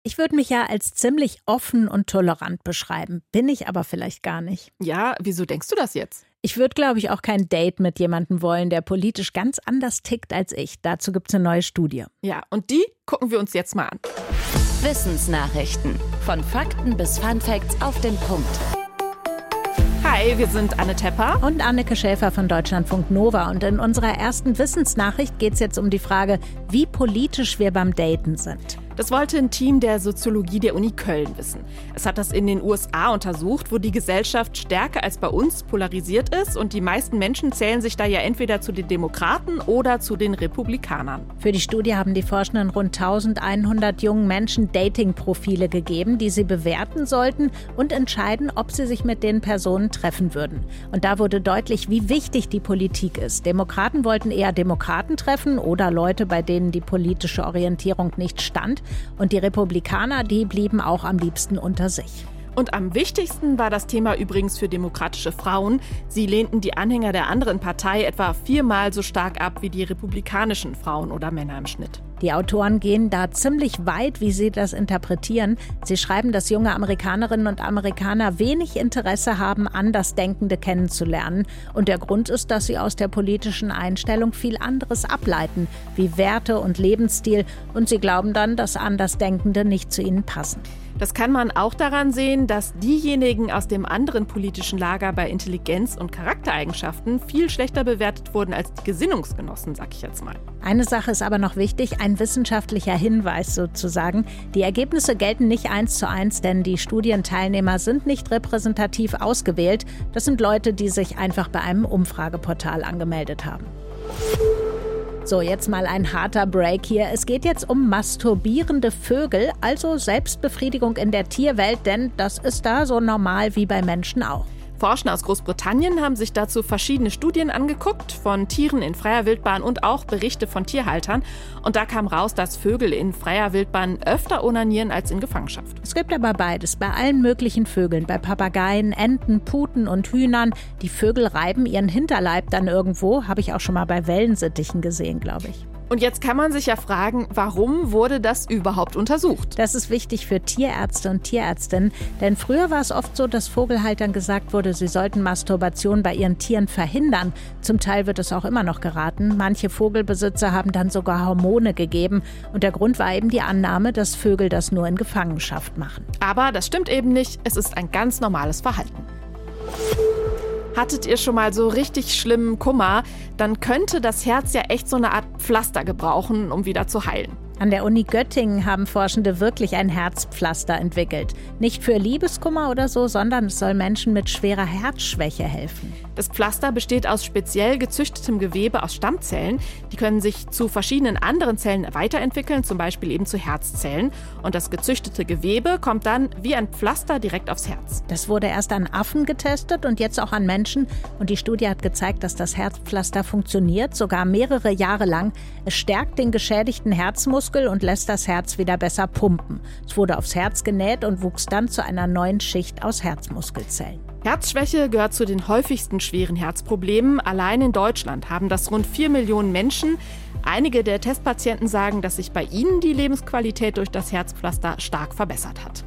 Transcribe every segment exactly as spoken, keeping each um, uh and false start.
Ich würde mich ja als ziemlich offen und tolerant beschreiben, bin ich aber vielleicht gar nicht. Ja, wieso denkst du das jetzt? Ich würde, glaube ich, auch kein Date mit jemandem wollen, der politisch ganz anders tickt als ich. Dazu gibt es eine neue Studie. Ja, und die gucken wir uns jetzt mal an. Wissensnachrichten. Von Fakten bis Funfacts auf den Punkt. Hi, wir sind Anne Tepper und Anneke Schäfer von Deutschlandfunk Nova. Und in unserer ersten Wissensnachricht geht es jetzt um die Frage, wie politisch wir beim Daten sind. Das wollte ein Team der Soziologie der Uni Köln wissen. Es hat das in den U S A untersucht, wo die Gesellschaft stärker als bei uns polarisiert ist. Und die meisten Menschen zählen sich da ja entweder zu den Demokraten oder zu den Republikanern. Für die Studie haben die Forschenden rund eintausendeinhundert jungen Menschen Dating-Profile gegeben, die sie bewerten sollten und entscheiden, ob sie sich mit den Personen treffen würden. Und da wurde deutlich, wie wichtig die Politik ist. Demokraten wollten eher Demokraten treffen oder Leute, bei denen die politische Orientierung nicht stand. Und die Republikaner, die blieben auch am liebsten unter sich. Und am wichtigsten war das Thema übrigens für demokratische Frauen. Sie lehnten die Anhänger der anderen Partei etwa viermal so stark ab wie die republikanischen Frauen oder Männer im Schnitt. Die Autoren gehen da ziemlich weit, wie sie das interpretieren. Sie schreiben, dass junge Amerikanerinnen und Amerikaner wenig Interesse haben, Andersdenkende kennenzulernen. Und der Grund ist, dass sie aus der politischen Einstellung viel anderes ableiten, wie Werte und Lebensstil. Und sie glauben dann, dass Andersdenkende nicht zu ihnen passen. Das kann man auch daran sehen, dass diejenigen aus dem anderen politischen Lager bei Intelligenz und Charaktereigenschaften viel schlechter bewertet wurden als die Gesinnungsgenossen, sag ich jetzt mal. Eine Sache ist aber noch wichtig, ein wissenschaftlicher Hinweis sozusagen. Die Ergebnisse gelten nicht eins zu eins, denn die Studienteilnehmer sind nicht repräsentativ ausgewählt. Das sind Leute, die sich einfach bei einem Umfrageportal angemeldet haben. So, jetzt mal ein harter Break hier. Es geht jetzt um masturbierende Vögel, also Selbstbefriedigung in der Tierwelt, denn das ist da so normal wie bei Menschen auch. Forscher aus Großbritannien haben sich dazu verschiedene Studien angeguckt, von Tieren in freier Wildbahn und auch Berichte von Tierhaltern. Und da kam raus, dass Vögel in freier Wildbahn öfter onanieren als in Gefangenschaft. Es gibt aber beides, bei allen möglichen Vögeln, bei Papageien, Enten, Puten und Hühnern. Die Vögel reiben ihren Hinterleib dann irgendwo, habe ich auch schon mal bei Wellensittichen gesehen, glaube ich. Und jetzt kann man sich ja fragen, warum wurde das überhaupt untersucht? Das ist wichtig für Tierärzte und Tierärztinnen, denn früher war es oft so, dass Vogelhaltern gesagt wurde, sie sollten Masturbation bei ihren Tieren verhindern. Zum Teil wird es auch immer noch geraten. Manche Vogelbesitzer haben dann sogar Hormone gegeben und der Grund war eben die Annahme, dass Vögel das nur in Gefangenschaft machen. Aber das stimmt eben nicht, es ist ein ganz normales Verhalten. Hattet ihr schon mal so richtig schlimmen Kummer, dann könnte das Herz ja echt so eine Art Pflaster gebrauchen, um wieder zu heilen. An der Uni Göttingen haben Forschende wirklich ein Herzpflaster entwickelt. Nicht für Liebeskummer oder so, sondern es soll Menschen mit schwerer Herzschwäche helfen. Das Pflaster besteht aus speziell gezüchtetem Gewebe aus Stammzellen. Die können sich zu verschiedenen anderen Zellen weiterentwickeln, zum Beispiel eben zu Herzzellen. Und das gezüchtete Gewebe kommt dann wie ein Pflaster direkt aufs Herz. Das wurde erst an Affen getestet und jetzt auch an Menschen. Und die Studie hat gezeigt, dass das Herzpflaster funktioniert, sogar mehrere Jahre lang. Es stärkt den geschädigten Herzmuskel und lässt das Herz wieder besser pumpen. Es wurde aufs Herz genäht und wuchs dann zu einer neuen Schicht aus Herzmuskelzellen. Herzschwäche gehört zu den häufigsten schweren Herzproblemen. Allein in Deutschland haben das rund vier Millionen Menschen. Einige der Testpatienten sagen, dass sich bei ihnen die Lebensqualität durch das Herzpflaster stark verbessert hat.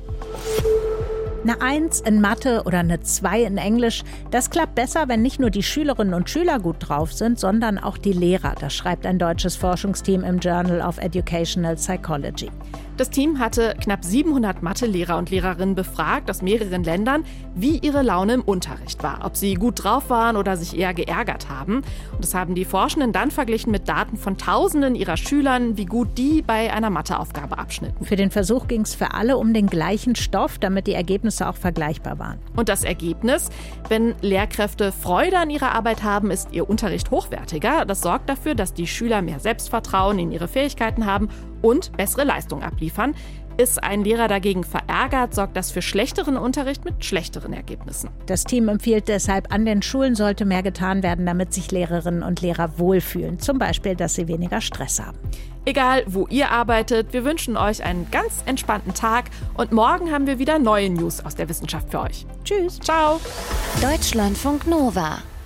Eine Eins in Mathe oder eine Zwei in Englisch, das klappt besser, wenn nicht nur die Schülerinnen und Schüler gut drauf sind, sondern auch die Lehrer. Das schreibt ein deutsches Forschungsteam im Journal of Educational Psychology. Das Team hatte knapp siebenhundert Mathelehrer und Lehrerinnen befragt aus mehreren Ländern, wie ihre Laune im Unterricht war, ob sie gut drauf waren oder sich eher geärgert haben. Und das haben die Forschenden dann verglichen mit Daten von Tausenden ihrer Schülern, wie gut die bei einer Matheaufgabe abschnitten. Für den Versuch ging es für alle um den gleichen Stoff, damit die Ergebnisse auch vergleichbar waren. Und das Ergebnis? Wenn Lehrkräfte Freude an ihrer Arbeit haben, ist ihr Unterricht hochwertiger. Das sorgt dafür, dass die Schüler mehr Selbstvertrauen in ihre Fähigkeiten haben und bessere Leistung abliefern. Ist ein Lehrer dagegen verärgert, sorgt das für schlechteren Unterricht mit schlechteren Ergebnissen. Das Team empfiehlt deshalb, an den Schulen sollte mehr getan werden, damit sich Lehrerinnen und Lehrer wohlfühlen. Zum Beispiel, dass sie weniger Stress haben. Egal, wo ihr arbeitet, wir wünschen euch einen ganz entspannten Tag und morgen haben wir wieder neue News aus der Wissenschaft für euch. Tschüss. Ciao. Deutschlandfunk Nova.